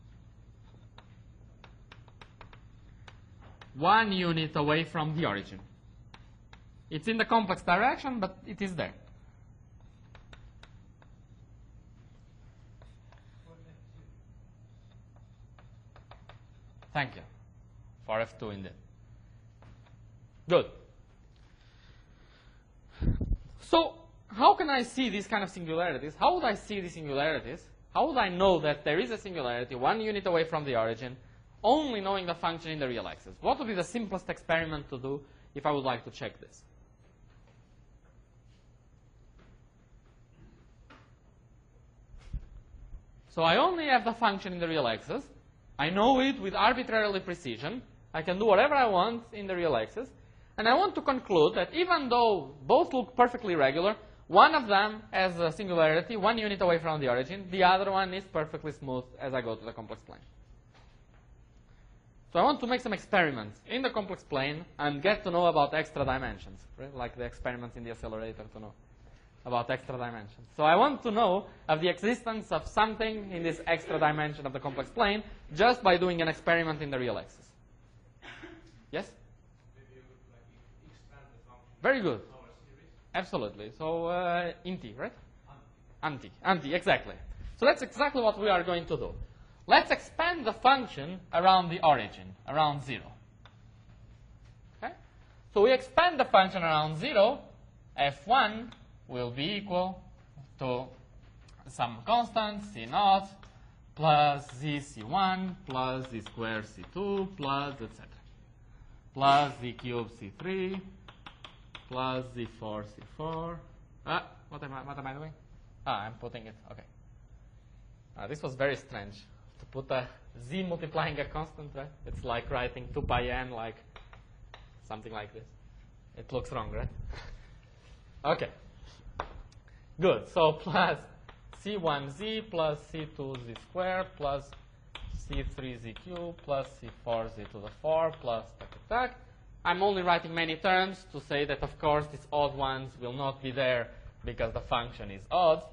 Speaker 1: 1 unit away from the origin. It's in the complex direction, but it is there. Thank you. For f2 indeed. Good. So, how can I see these kind of singularities? How would I see these singularities? How would I know that there is a singularity 1 unit away from the origin, only knowing the function in the real axis? What would be the simplest experiment to do if I would like to check this? So I only have the function in the real axis. I know it with arbitrary precision. I can do whatever I want in the real axis. And I want to conclude that even though both look perfectly regular, one of them has a singularity, 1 unit away from the origin. The other one is perfectly smooth as I go to the complex plane. So I want to make some experiments in the complex plane and get to know about extra dimensions, right? Like the experiments in the accelerator to know about extra dimensions. So I want to know of the existence of something in this extra dimension of the complex plane just by doing an experiment in the real axis. Yes?
Speaker 5: Maybe you could like expand the function.
Speaker 1: Very good.
Speaker 5: Our series.
Speaker 1: Absolutely. So inti, right? Anti, exactly. So that's exactly what we are going to do. Let's expand the function around the origin, around 0. Okay? So we expand the function around 0. F1 will be equal to some constant, C0, plus Z C1, plus Z squared C2, plus etc. Plus Z cubed C3, plus Z4 C4. What am I doing? I'm putting it, okay. This was very strange. To put a Z multiplying a constant, right? It's like writing 2 pi n, like something like this. It looks wrong, right? Okay. Good. So plus C1Z plus C2Z squared plus C3Z cubed plus C4Z to the 4 plus tac. I'm only writing many terms to say that, of course, these odd ones will not be there because the function is odd.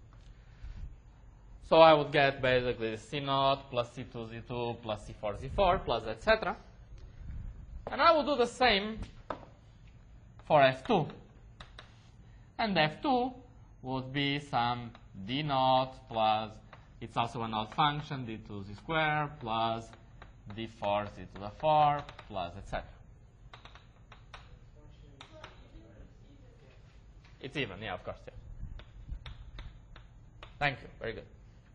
Speaker 1: So I would get basically C0 plus C2Z2 plus C4Z4 plus etc. And I will do the same for F2. And F2 would be some D0 plus, it's also an odd function, D2Z squared plus D4Z to the 4 plus etc. It's even, yeah, of course, yeah. Thank you, very good.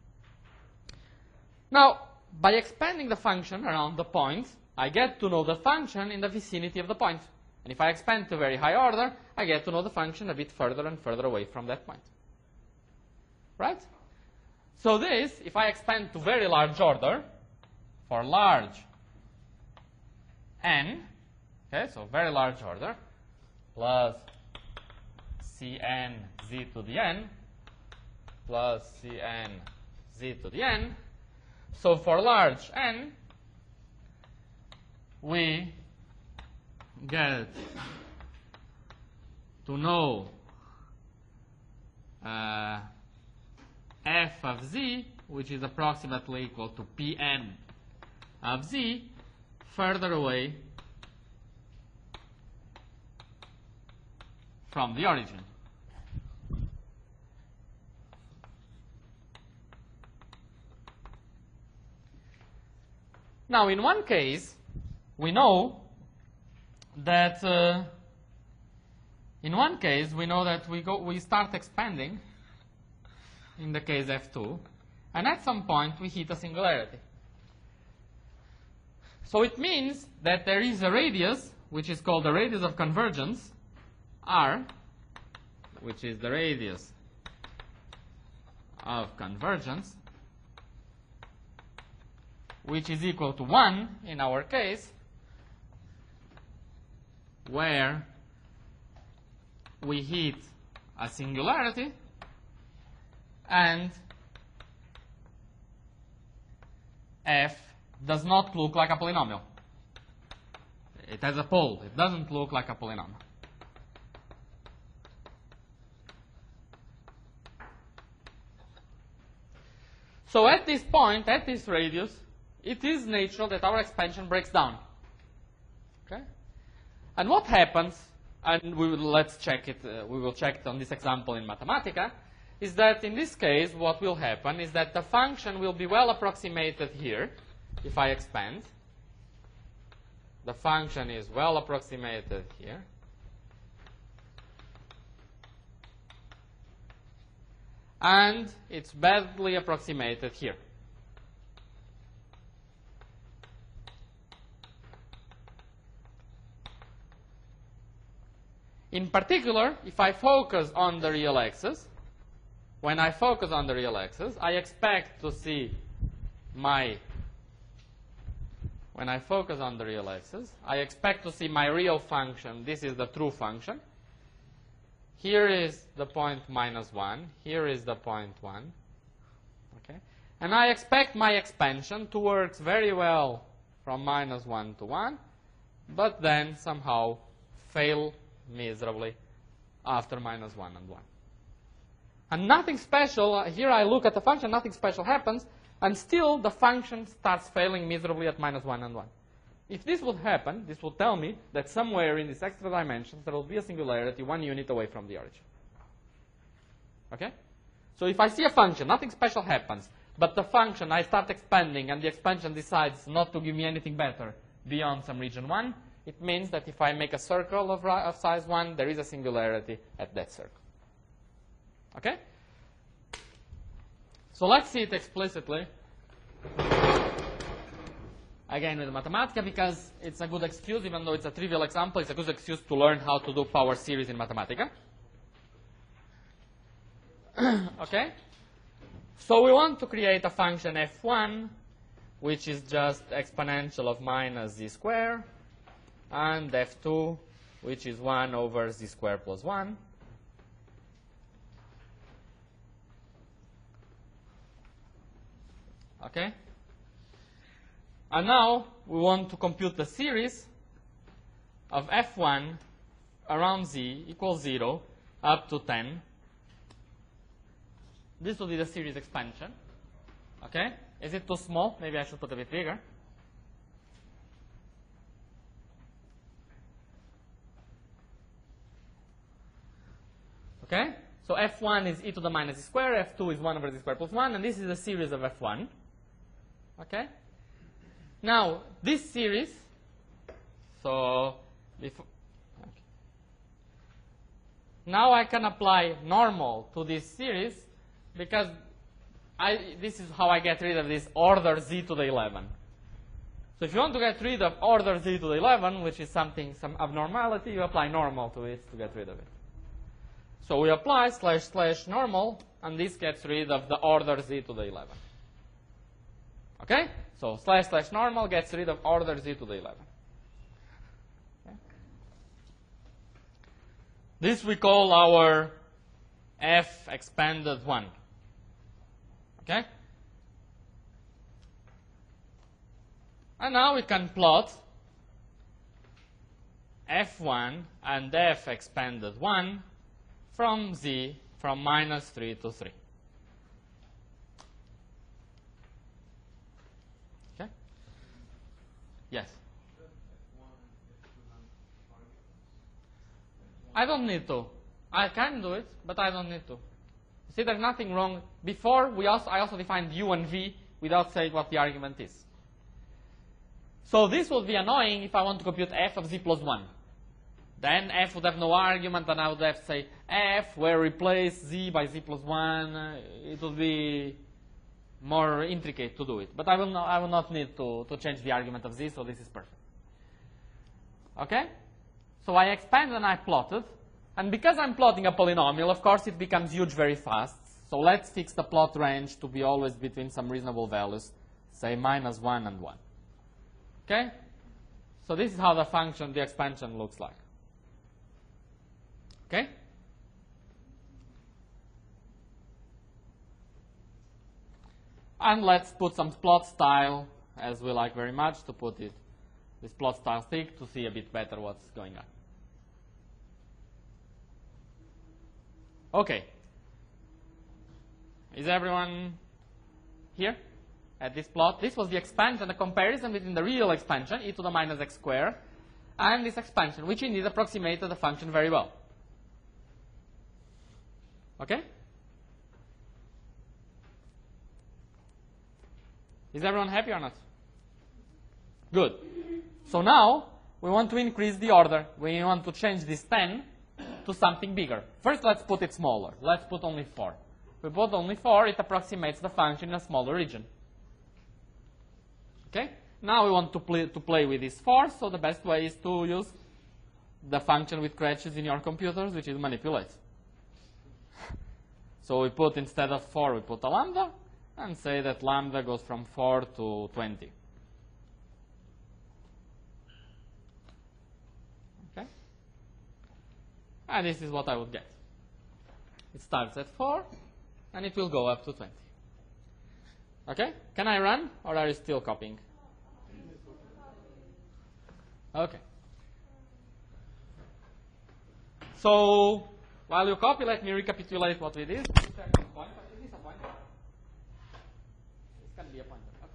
Speaker 1: Now, by expanding the function around the points, I get to know the function in the vicinity of the point. And if I expand to very high order, I get to know the function a bit further and further away from that point. Right? So this, if I expand to very large order, for large n, okay, so very large order, plus Cn z to the n, plus Cn z to the n. So for large n, we get to know f of z, which is approximately equal to Pn of z, further away from the origin. Now, in one case, we know that we start expanding in the case F2, and at some point we hit a singularity. So it means that there is a radius, which is called the radius of convergence, R, which is the radius of convergence, which is equal to 1 in our case, where we hit a singularity and f does not look like a polynomial. It has a pole. It doesn't look like a polynomial. So at this point, at this radius, it is natural that our expansion breaks down. Okay? And what happens, and let's check it, we will check it on this example in Mathematica, is that in this case, what will happen is that the function will be well approximated here, if I expand. The function is well approximated here. And it's badly approximated here. In particular, if I focus on the real axis, when I focus on the real axis, I expect to see my, when I focus on the real axis, I expect to see my real function. This is the true function. Here is the point -1. Here is the point 1. Okay? And I expect my expansion to work very well from -1 to 1, but then somehow fail miserably after -1 and 1. And nothing special, here I look at the function, nothing special happens, and still the function starts failing miserably at -1 and 1. If this would happen, this will tell me that somewhere in these extra dimensions there will be a singularity 1 unit away from the origin. Okay? So if I see a function, nothing special happens, but the function, I start expanding and the expansion decides not to give me anything better beyond some region 1, it means that if I make a circle of size 1, there is a singularity at that circle. Okay? So let's see it explicitly. Again with Mathematica, because it's a good excuse, even though it's a trivial example, it's a good excuse to learn how to do power series in Mathematica. Okay? So we want to create a function f1, which is just exponential of -z squared, and f2, which is 1 over z squared plus 1. Okay? And now we want to compute the series of f1 around z equals 0 up to 10. This will be the series expansion. Okay? Is it too small? Maybe I should put a bit bigger. Okay? So f1 is e to the minus z squared, f2 is 1 over z squared plus 1, and this is the series of f1. Okay? Now, this series, so before, okay. Now I can apply normal to this series because this is how I get rid of this order z to the 11. So if you want to get rid of order z to the 11, which is some abnormality, you apply normal to it to get rid of it. So we apply / normal, and this gets rid of the order z to the 11. Okay? So / normal gets rid of order z to the 11. Okay. This we call our f expanded 1. Okay? And now we can plot f1 and f expanded 1 from z from -3 to 3. Okay? Yes? I don't need to. I can do it, but I don't need to. See, there's nothing wrong. Before, I also defined u and v without saying what the argument is. So this would be annoying if I want to compute f of z plus 1. Then f would have no argument, and I would have to say f, where replace z by z plus 1. It would be more intricate to do it. But I will not need to change the argument of z, so this is perfect. Okay? So I expand and I plot it. And because I'm plotting a polynomial, of course, it becomes huge very fast. So let's fix the plot range to be always between some reasonable values, say -1 and 1. Okay? So this is how the function, the expansion looks like. Okay? And let's put some plot style, as we like very much, to put it, this plot style stick to see a bit better what's going on. Okay. Is everyone here at this plot? This was the expansion, the comparison between the real expansion, e to the minus x squared, and this expansion, which indeed approximated the function very well. Okay? Is everyone happy or not? Good. So now we want to increase the order. We want to change this 10 to something bigger. First, let's put it smaller. Let's put only 4. We put only 4, it approximates the function in a smaller region. Okay? Now we want to play with this 4, so the best way is to use the function with crutches in your computers, which is manipulate. So we put, instead of 4, we put a lambda, and say that lambda goes from 4 to 20. Okay? And this is what I would get. It starts at 4, and it will go up to 20. Okay? Can I run, or are you still copying? Okay. So, while you copy, let me recapitulate what we did. This can be a pointer. Okay.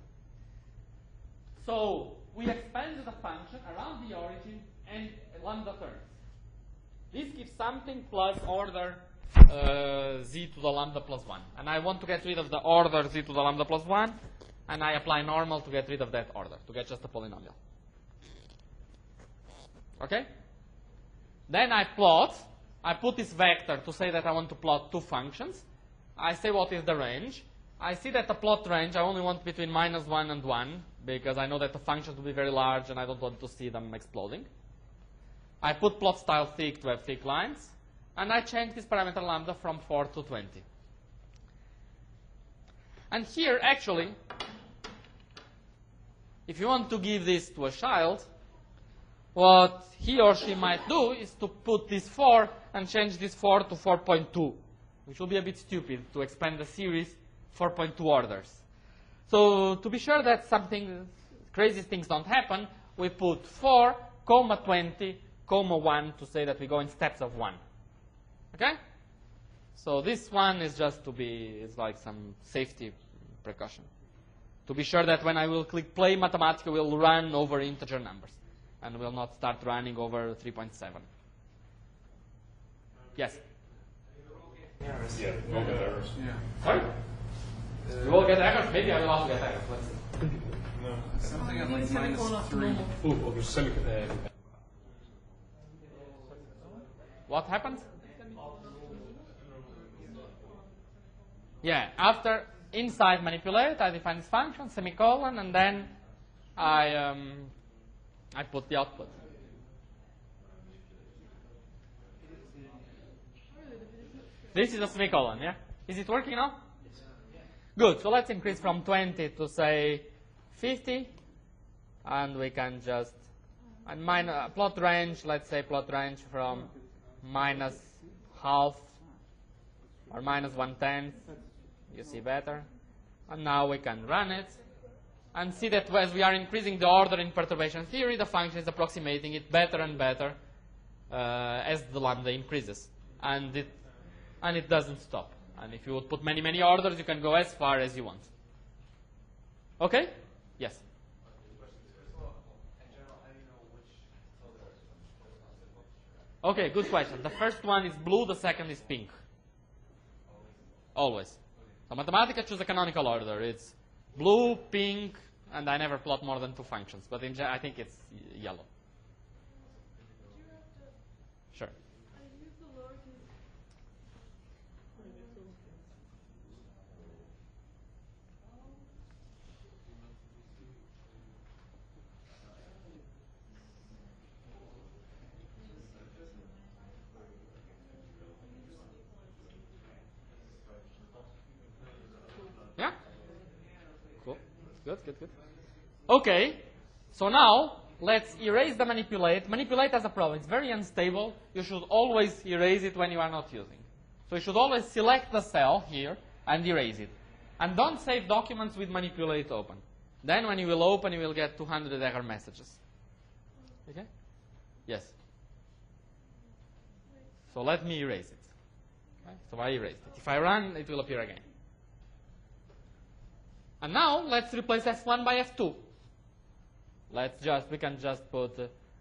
Speaker 1: So, we expanded the function around the origin and lambda terms. This gives something plus order z to the lambda plus 1. And I want to get rid of the order z to the lambda plus 1, and I apply normal to get rid of that order, to get just a polynomial. Okay? Then I put this vector to say that I want to plot two functions. I say what is the range. I see that the plot range I only want between -1 and 1, because I know that the functions will be very large and I don't want to see them exploding. I put plot style thick to have thick lines, and I change this parameter lambda from 4 to 20. And here, actually, if you want to give this to a child, what he or she might do is to put this 4 and change this 4 to 4.2, which will be a bit stupid to expand the series 4.2 orders. So to be sure that crazy things don't happen, we put 4, 20, 1 to say that we go in steps of 1. Okay? So this one is just it's like some safety precaution. To be sure that when I will click play, Mathematica will run over integer numbers and will not start running over 3.7. Yes?
Speaker 3: Errors.
Speaker 6: Yeah, we'll get errors.
Speaker 1: Sorry? You will get errors? Maybe I will also get errors. Let's see.
Speaker 6: No.
Speaker 4: Something at like -3.
Speaker 6: Oh, okay, semicolon.
Speaker 1: What happened? Yeah, after inside manipulate, I define this function, semicolon, and then I put the output. This is a semicolon, yeah? Is it working now? Good, so let's increase from 20 to say 50, and we can just, and plot range, let's say plot range from -½ or -1/10, you see better. And now we can run it and see that as we are increasing the order in perturbation theory, the function is approximating it better and better as the lambda increases. And it doesn't stop. And if you would put many, many orders, you can go as far as you want. Okay? Yes? Okay, good question. The first one is blue, the second is pink. Always. So Mathematica choose a canonical order. It's blue, pink, and I never plot more than two functions. But I think it's yellow.
Speaker 2: Do you have to
Speaker 1: Sure.
Speaker 2: use the lowercase?
Speaker 1: Yeah? Cool. Good, good, good. Okay. So now, let's erase the manipulate. Manipulate has a problem. It's very unstable. You should always erase it when you are not using. So you should always select the cell here and erase it. And don't save documents with manipulate open. Then when you will open, you will get 200 error messages. Okay? Yes. So let me erase it. Okay? So I erased it. If I run, it will appear again. And now let's replace F1 by F2. We can just put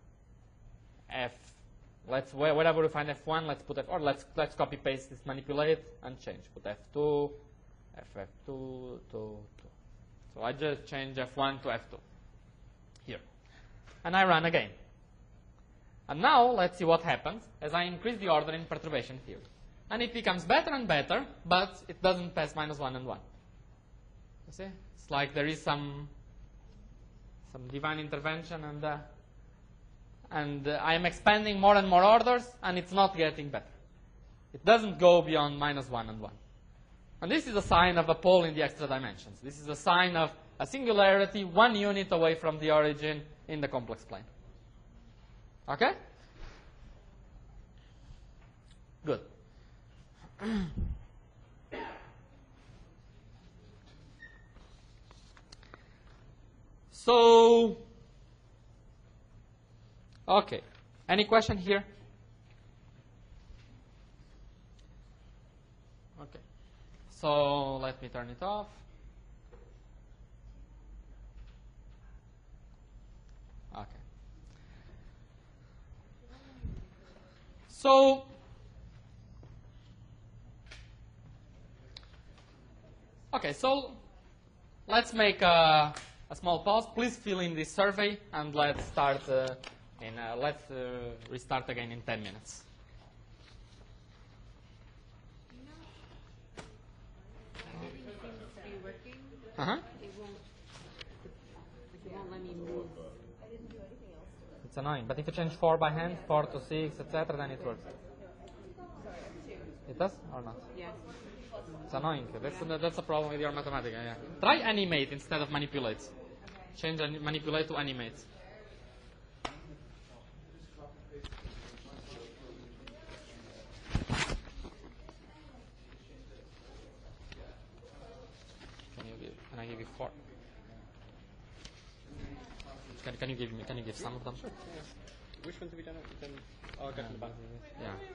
Speaker 1: wherever we find F1, let's put F, or let's copy paste this manipulate and change. Put F2, FF2 to 2. So I just change F1 to F2 here. And I run again. And now let's see what happens as I increase the order in perturbation theory. And it becomes better and better, but it doesn't pass -1 and 1. You see? It's like there is some divine intervention, and I am expanding more and more orders, and it's not getting better. It doesn't go beyond -1 and 1. And this is a sign of a pole in the extra dimensions. This is a sign of a singularity 1 unit away from the origin in the complex plane. Okay? Good. So, okay. Any question here? Okay. So, let me turn it off. Okay. So, okay, so let's make a small pause. Please fill in this survey, and let's start. Let's restart again in 10 minutes.
Speaker 7: Everything seems to be working.
Speaker 1: Uh-huh.
Speaker 7: It won't let me move.
Speaker 1: It's annoying, but if you change 4 by hand, 4 to 6, etc., then it works. It does or not?
Speaker 7: Yes.
Speaker 1: It's annoying. That's a problem with your Mathematica. Yeah. Try animate instead of manipulate. Change manipulate to animate. Can I give you 4? Can you give some of them?
Speaker 6: Which ones have you done? Oh, I got in the back.
Speaker 1: Yeah.